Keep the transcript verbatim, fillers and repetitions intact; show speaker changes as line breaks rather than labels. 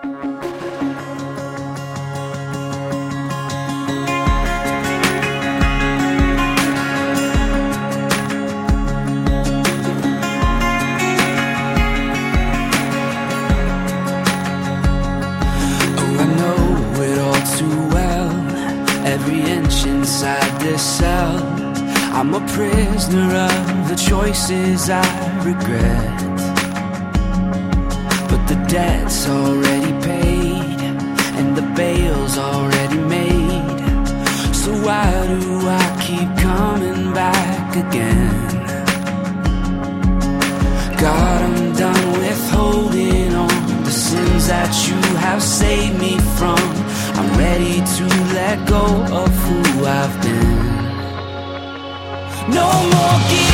Every inch inside this cell, I'm a prisoner of the choices I regret. But the debt's already paid, and the bail's already made. So why do I keep coming back again? God, I'm done with holding on to sins that you have saved me from. I'm ready to let go of who I've been. No more guilt.